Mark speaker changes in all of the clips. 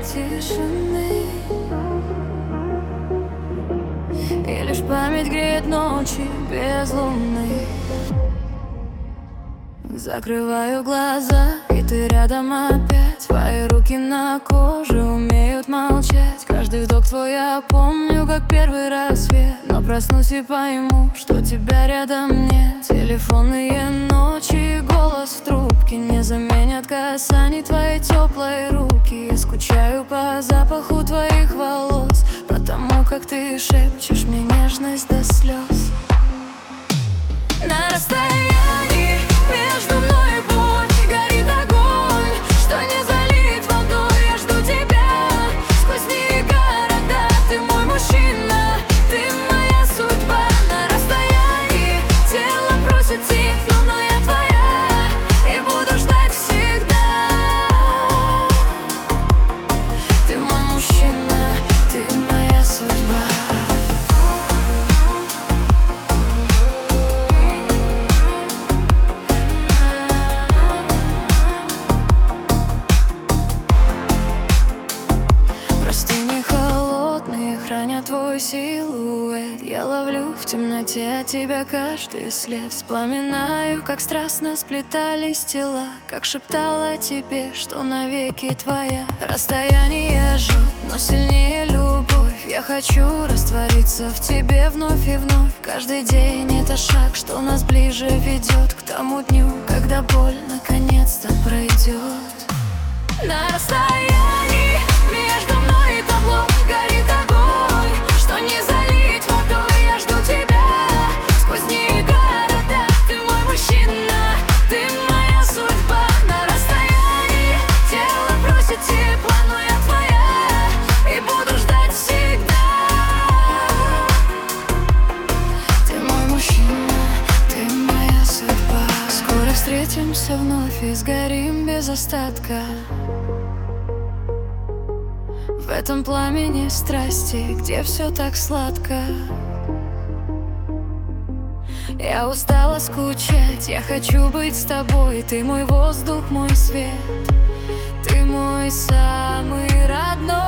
Speaker 1: тишины, и лишь память греет ночи без луны. Закрываю глаза, и ты рядом опять. Твои руки на коже умеют молчать. Каждый вдох твой я помню, как первый рассвет. Но проснусь и пойму, что тебя рядом нет. Телефонные ночи и голос в трубке не заменят касаний твоей теплой руки. Я скучаю по запаху твоих волос, потому как ты шепчешь мне нежность до слез. На расстоянии между мной и боль горит огонь, что не залит водой. Я жду тебя сквозь дни и города. Ты мой мужчина, ты моя судьба. На расстоянии тело просит тепло, но я твоя и буду ждать всегда. Ты мой мужчина, ты моя судьба. Хранят твой силуэт, я ловлю в темноте от тебя каждый след. Вспоминаю, как страстно сплетались тела, как шептала тебе, что навеки твоя. Расстояние жжет, но сильнее любовь. Я хочу раствориться в тебе вновь и вновь. Каждый день это шаг, что нас ближе ведет к тому дню, когда боль наконец-то пройдет. На расстоянии между мной и тобой горит огонь, что не залить водой. Я жду тебя сквозь дни и города. Ты мой мужчина, ты моя судьба. На расстоянии тело просит тепла, но я твоя и буду ждать всегда. Ты мой мужчина, ты моя судьба. Скоро встретимся вновь и сгорим без остатка в этом пламени страсти, где все так сладко. Я устала скучать, я хочу быть с тобой. Ты мой воздух, мой свет, ты мой самый родной.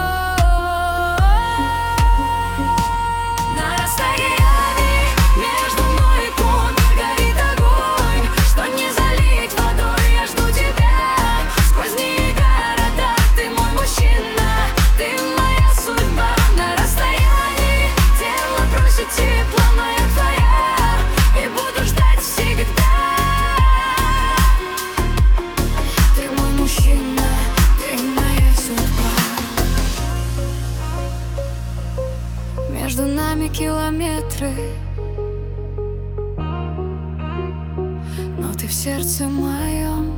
Speaker 1: На расстоянии между мной и тобой горит огонь, что не залить водой. Я жду тебя сквозь дни и города. Ты мой мужчина, ты моя судьба. На расстоянии тело просит тепла, но я твоя и буду ждать всегда. Ты мой мужчина, ты моя судьба. Между нами километры, но ты в сердце моем.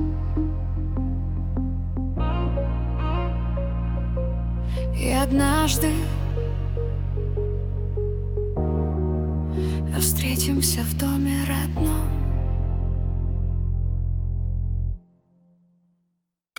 Speaker 1: И однажды встретимся в доме родном.